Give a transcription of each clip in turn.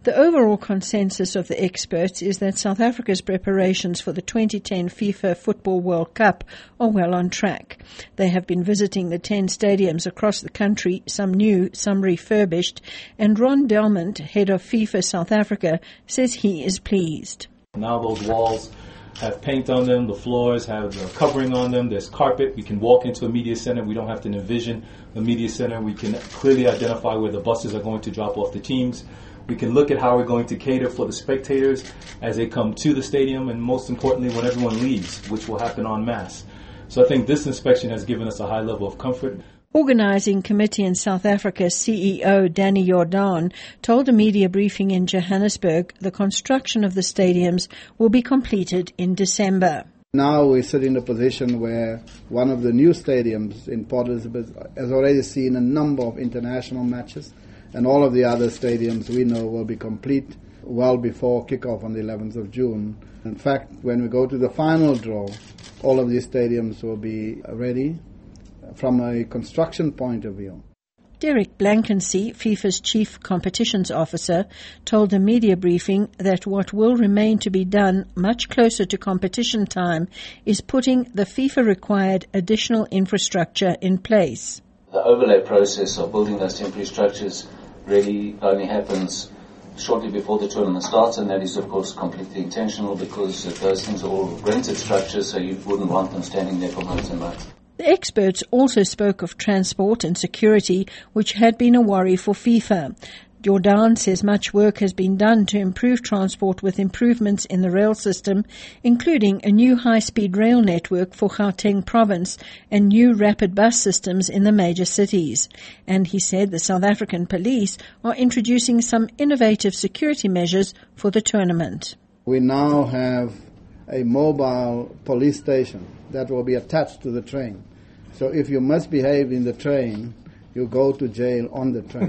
The overall consensus of the experts is that South Africa's preparations for the 2010 FIFA Football World Cup are well on track. They have been visiting the 10 stadiums across the country, some new, some refurbished, and Ron Delmont, head of FIFA South Africa, says he is pleased. Now those walls have paint on them, the floors have covering on them, there's carpet, we can walk into a media center, we don't have to envision the media center, we can clearly identify where the buses are going to drop off the teams. We can look at how we're going to cater for the spectators as they come to the stadium, and most importantly, when everyone leaves, which will happen en masse. So I think this inspection has given us a high level of comfort. Organising Committee in South Africa CEO Danny Jordaan told a media briefing in Johannesburg the construction of the stadiums will be completed in December. Now we sit in a position where one of the new stadiums in Port Elizabeth has already seen a number of international matches. And all of the other stadiums we know will be complete well before kickoff on the 11th of June. In fact, when we go to the final draw, all of these stadiums will be ready from a construction point of view. Derek Blankensee, FIFA's chief competitions officer, told a media briefing that what will remain to be done much closer to competition time is putting the FIFA-required additional infrastructure in place. The overlay process of building those temporary structures really only happens shortly before the tournament starts, and that is of course completely intentional because those things are all rented structures, so you wouldn't want them standing there for months and months. The experts also spoke of transport and security, which had been a worry for FIFA. Jordaan says much work has been done to improve transport with improvements in the rail system, including a new high-speed rail network for Gauteng province and new rapid bus systems in the major cities. And he said the South African police are introducing some innovative security measures for the tournament. We now have a mobile police station that will be attached to the train. So if you misbehave in the train, you go to jail on the train.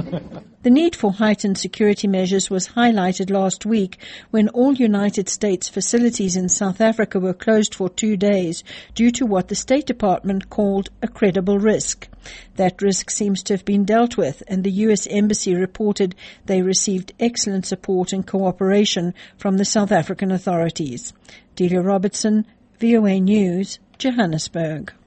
The need for heightened security measures was highlighted last week when all United States facilities in South Africa were closed for 2 days due to what the State Department called a credible risk. That risk seems to have been dealt with, and the U.S. Embassy reported they received excellent support and cooperation from the South African authorities. Delia Robertson, VOA News, Johannesburg.